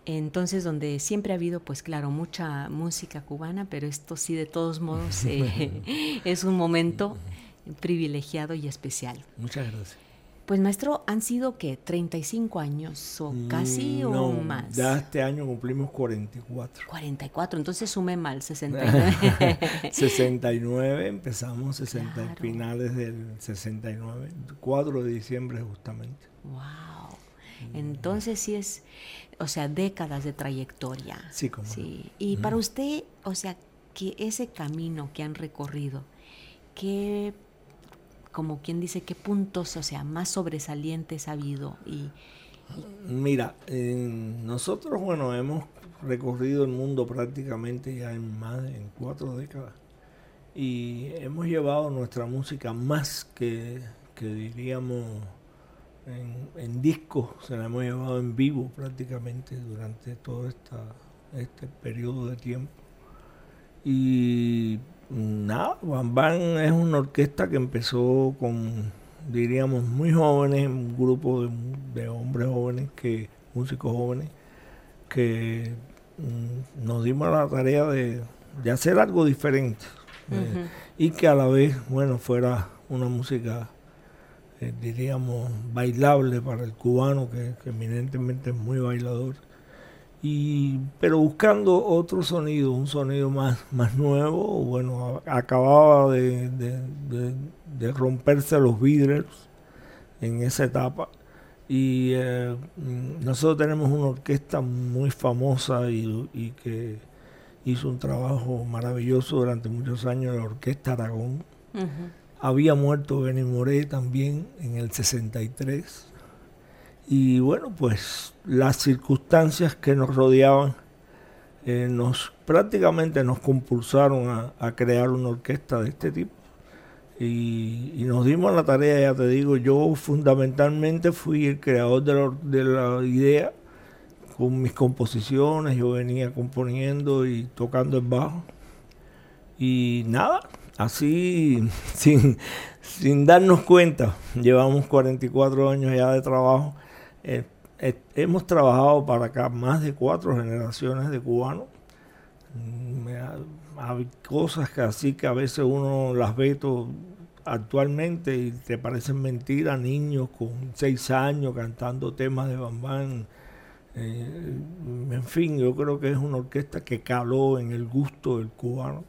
A: Entonces, donde siempre ha habido, pues claro, mucha música cubana, pero esto sí, de todos modos, es un momento privilegiado y especial.
H: Muchas gracias.
A: Pues maestro, han sido ¿qué? 35 años o casi o más.
H: Ya este año cumplimos 44.
A: 44, entonces sume mal, 69.
H: 69, empezamos 60,
A: Claro.
H: finales del 69, 4 de diciembre justamente.
A: Wow. Entonces sí es, o sea, décadas de trayectoria.
H: Sí, cómo no.
A: Sí. Y para usted, o sea, que ese camino que han recorrido, ¿qué, como quien dice, qué puntos, o sea, más sobresalientes ha habido?
H: Mira, nosotros, bueno, hemos recorrido el mundo prácticamente ya en 4 décadas y hemos llevado nuestra música más que diríamos en discos, se la hemos llevado en vivo prácticamente durante todo este periodo de tiempo. Y nada, Bam Bam es una orquesta que empezó con, diríamos, muy jóvenes, un grupo de hombres jóvenes, músicos jóvenes, que nos dimos la tarea de hacer algo diferente. Y que a la vez, bueno, fuera una música, diríamos, bailable para el cubano, que eminentemente es muy bailador. Pero buscando otro sonido, un sonido más nuevo. Bueno, acababa de romperse los Beatles en esa etapa. Y nosotros tenemos una orquesta muy famosa y que hizo un trabajo maravilloso durante muchos años, la Orquesta Aragón. Había muerto Benny Moré también en el 63. Y bueno, pues las circunstancias que nos rodeaban prácticamente nos compulsaron a crear una orquesta de este tipo. Y nos dimos la tarea, ya te digo, yo fundamentalmente fui el creador de la idea con mis composiciones. Yo venía componiendo y tocando el bajo. Y nada, así sin darnos cuenta, llevamos 44 años ya de trabajo. Hemos trabajado para acá más de 4 generaciones de cubanos. Hay cosas que así que a veces uno las ve actualmente y te parecen mentiras, niños con 6 años cantando temas de Bam Bam. En fin, yo creo que es una orquesta que caló en el gusto del cubano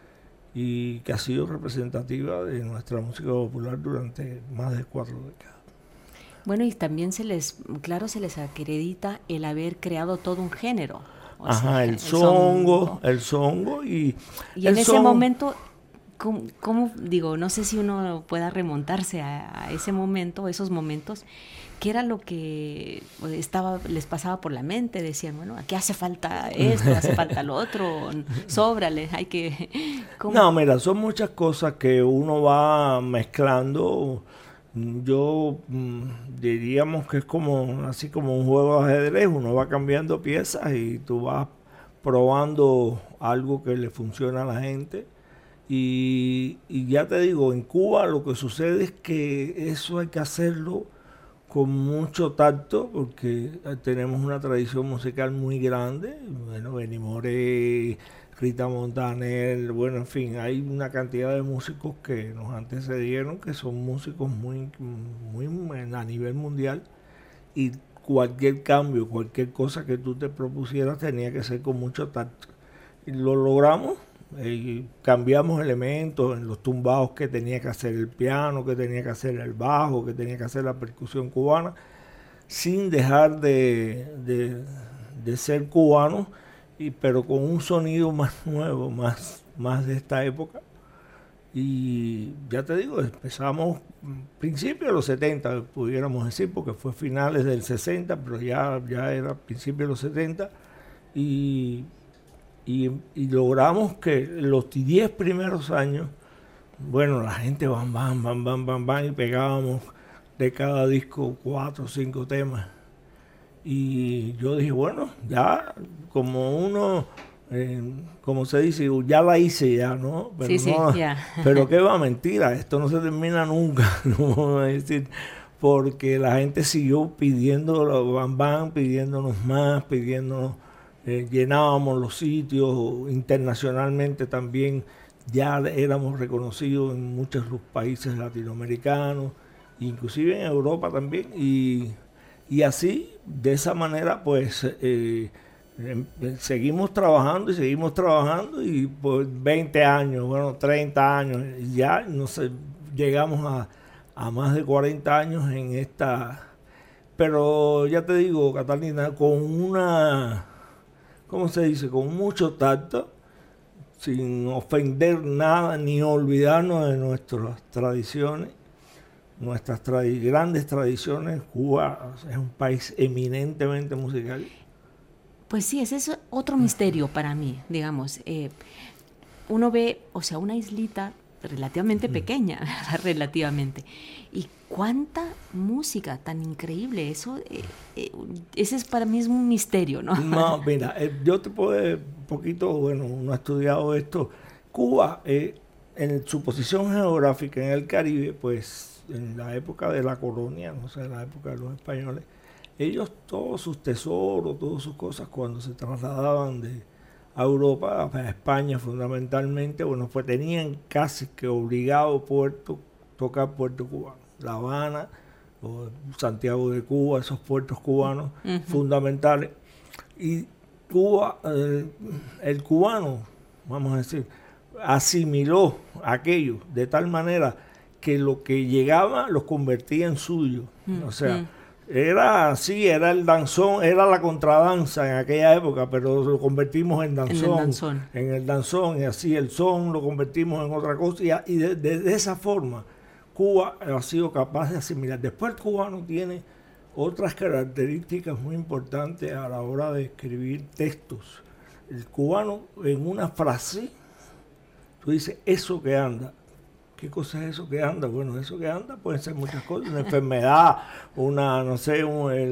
H: y que ha sido representativa de nuestra música popular durante más de 4 décadas.
A: Bueno, y también se les acredita el haber creado todo un género.
H: El songo. Y
A: en ese momento, ¿cómo digo? No sé si uno pueda remontarse a ese momento, esos momentos. ¿Qué era lo que les pasaba por la mente? Decían, bueno, aquí hace falta esto, hace falta lo otro, sóbrale, hay que... ¿Cómo?
H: No, mira, son muchas cosas que uno va mezclando. Yo diríamos que es así como un juego de ajedrez, uno va cambiando piezas y tú vas probando algo que le funciona a la gente. Y ya te digo, en Cuba lo que sucede es que eso hay que hacerlo con mucho tacto, porque tenemos una tradición musical muy grande. Bueno, Benny Moré, Rita Montaner, bueno, en fin, hay una cantidad de músicos que nos antecedieron, que son músicos muy a nivel mundial, y cualquier cambio, cualquier cosa que tú te propusieras tenía que ser con mucho tacto. Y lo logramos. Cambiamos elementos en los tumbados que tenía que hacer el piano, que tenía que hacer el bajo, que tenía que hacer la percusión cubana, sin dejar de ser cubanos, pero con un sonido más nuevo, más de esta época. Y ya te digo, empezamos principios de los 70, pudiéramos decir, porque fue finales del 60, pero ya era principios de los 70, y logramos que los 10 primeros años, bueno, la gente bam, y pegábamos de cada disco 4 o 5 temas. Y yo dije, bueno, ya como uno, como se dice, ya la hice ya, ¿no? Pero
A: sí,
H: no,
A: ya.
H: Pero qué va, mentira, esto no se termina nunca, no voy a decir, porque la gente siguió pidiendo los Bam Bam, pidiéndonos más, llenábamos los sitios internacionalmente también, ya éramos reconocidos en muchos de los países latinoamericanos, inclusive en Europa también, y así, de esa manera, pues seguimos trabajando y por 20 años, bueno, 30 años, ya no sé, llegamos a más de 40 años en esta, pero ya te digo, Catalina, con una, ¿cómo se dice?, con mucho tacto, sin ofender nada ni olvidarnos de nuestras tradiciones, nuestras grandes tradiciones. Cuba es un país eminentemente musical.
A: Pues sí, ese es otro misterio para mí, digamos. Uno ve, o sea, una islita relativamente pequeña, relativamente. Y cuánta música tan increíble. Eso, ese es para mí es un misterio, ¿no?
H: No, mira, yo te puedo un poquito, bueno, uno ha estudiado esto. Cuba, en su posición geográfica en el Caribe, pues en la época de la colonia, no sé, en la época de los españoles, ellos todos sus tesoros, todas sus cosas, cuando se trasladaban a Europa, a España fundamentalmente, bueno, pues tenían casi que obligado tocar puerto cubano. La Habana, o Santiago de Cuba, esos puertos cubanos fundamentales. Y Cuba, el cubano, vamos a decir, asimiló aquello de tal manera que lo que llegaba los convertía en suyo. O sea, era así, era el danzón, era la contradanza en aquella época, pero lo convertimos en danzón. En el danzón, y así el son lo convertimos en otra cosa, y de esa forma Cuba ha sido capaz de asimilar. Después el cubano tiene otras características muy importantes a la hora de escribir textos. El cubano, en una frase, tú dices, eso que anda. ¿Qué cosa es eso que anda? Bueno, eso que anda pueden ser muchas cosas, una enfermedad, una, no sé,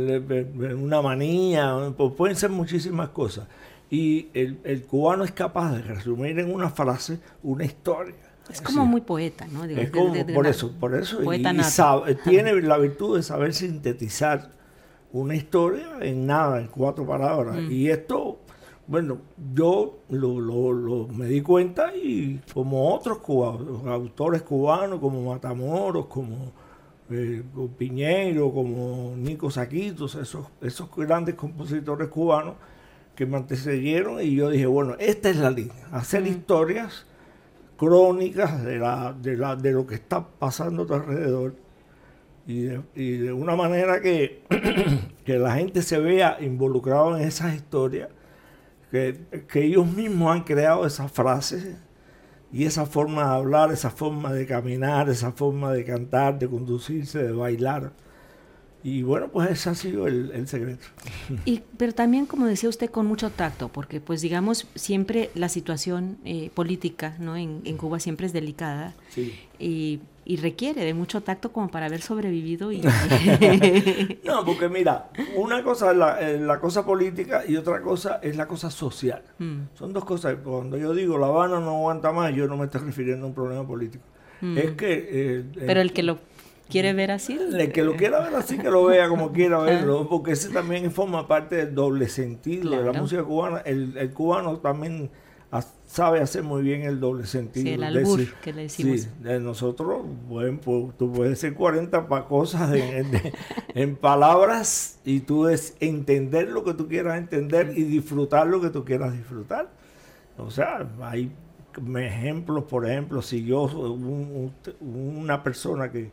H: una manía, pueden ser muchísimas cosas. Y el cubano es capaz de resumir en una frase una historia.
A: Es como muy poeta, ¿no?
H: Es como, por eso,
A: poeta
H: tiene la virtud de saber sintetizar una historia en nada, en 4 palabras. Y esto, bueno, yo me di cuenta, y como otros cubanos, autores cubanos como Matamoros, como Piñeiro, como Nico Saquitos, esos grandes compositores cubanos que me antecedieron, y yo dije, bueno, esta es la línea, hacer historias crónicas de lo que está pasando a tu alrededor, y de una manera que la gente se vea involucrado en esas historias, que ellos mismos han creado esas frases y esa forma de hablar, esa forma de caminar, esa forma de cantar, de conducirse, de bailar. Y bueno, pues ese ha sido el secreto.
A: Pero también, como decía usted, con mucho tacto, porque pues digamos, siempre la situación política, ¿no? en Cuba siempre es delicada.
H: Sí.
A: Y requiere de mucho tacto como para haber sobrevivido.
H: No, porque mira, una cosa es la cosa política y otra cosa es la cosa social. Son dos cosas. Cuando yo digo La Habana no aguanta más, yo no me estoy refiriendo a un problema político. Es que...
A: pero el que lo quiere ver así.
H: El que lo quiera ver así, que lo vea como quiera verlo, porque ese también forma parte del doble sentido de la música cubana. El cubano también sabe hacer muy bien el doble sentido.
A: Sí, el albur que le decimos.
H: Sí, de nosotros, bueno, pues, tú puedes decir 40 cosas en palabras, y tú entender lo que tú quieras entender y disfrutar lo que tú quieras disfrutar. O sea, hay ejemplos, por ejemplo, si yo, una persona que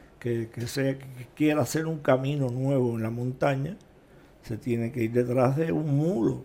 H: quiera hacer un camino nuevo en la montaña, se tiene que ir detrás de un mulo.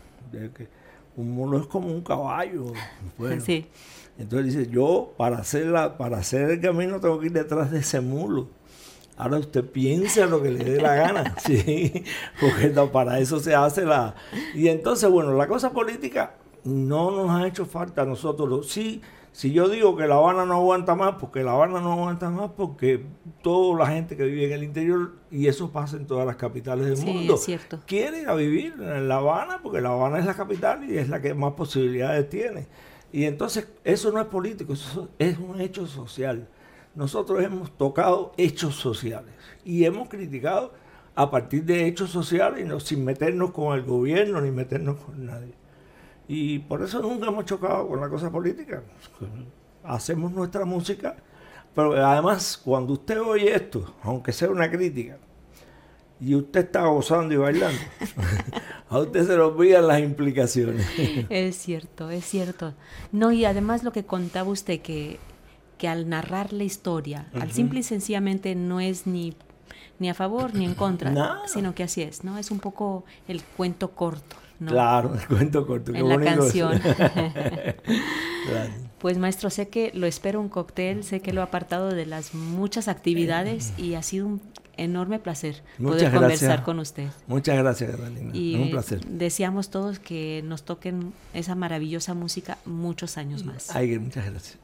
H: Un mulo es como un caballo. Bueno,
A: sí.
H: Entonces dice, yo para hacer el camino tengo que ir detrás de ese mulo. Ahora usted piensa lo que le dé la gana, sí, porque no, para eso se hace Y entonces, bueno, la cosa política no nos ha hecho falta a nosotros. Sí, si yo digo que La Habana no aguanta más, porque La Habana no aguanta más, porque toda la gente que vive en el interior, y eso pasa en todas las capitales del mundo,
A: es cierto,
H: quiere ir a vivir en La Habana, porque La Habana es la capital y es la que más posibilidades tiene. Y entonces eso no es político, eso es un hecho social. nosotros hemos tocado hechos sociales y hemos criticado a partir de hechos sociales y no sin meternos con el gobierno ni meternos con nadie. Y por eso nunca hemos chocado con la cosa política. Hacemos nuestra música, pero además cuando usted oye esto, aunque sea una crítica, y usted está gozando y bailando, a usted se le olvidan las implicaciones.
A: Es cierto, es cierto. No, y además lo que contaba usted, que al narrar la historia, al simple y sencillamente no es ni a favor ni en contra, sino que así es, ¿no? Es un poco el cuento corto, ¿no? Claro, el cuento corto. En la canción. Claro. Pues maestro, sé que lo espero un cóctel, sé que lo ha apartado de las muchas actividades y ha sido un enorme placer poder conversar con usted. Muchas gracias, Catalina. Y un placer. Deseamos todos que nos toquen esa maravillosa música muchos años más. Ay, muchas gracias.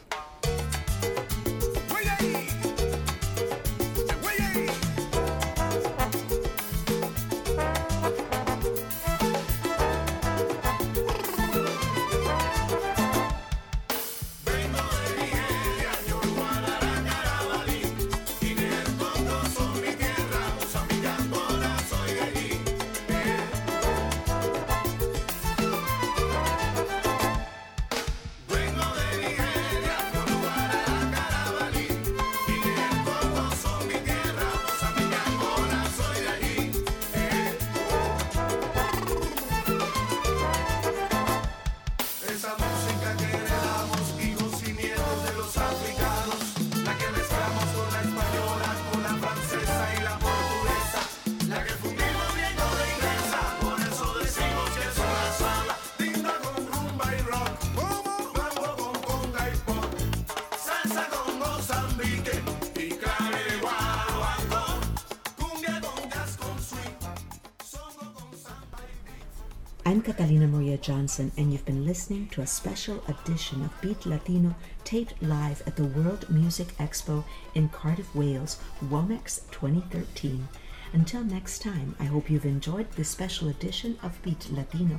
A: I'm Catalina Maria Johnson, and you've been listening to a special edition of Beat Latino taped live at the World Music Expo in Cardiff, Wales, WOMEX 2013. Until next time, I hope you've enjoyed this special edition of Beat Latino.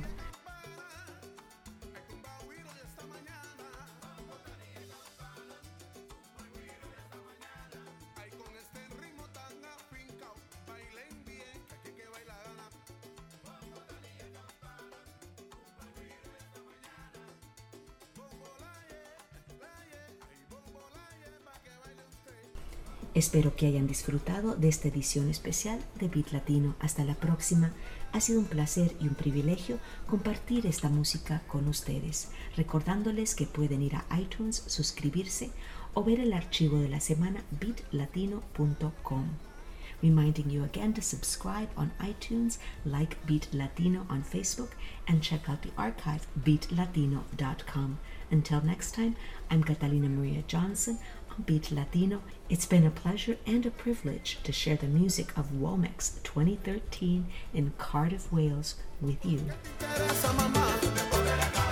A: Espero que hayan disfrutado de esta edición especial de Beat Latino. Hasta la próxima. Ha sido un placer y un privilegio compartir esta música con ustedes, recordándoles que pueden ir a iTunes, suscribirse o ver el archivo de la semana beatlatino.com. Reminding you again to subscribe on iTunes, like Beat Latino on Facebook, and check out the archive beatlatino.com. Until next time, I'm Catalina Maria Johnson on Beat Latino. It's been a pleasure and a privilege to share the music of WOMEX 2013 in Cardiff, Wales with you.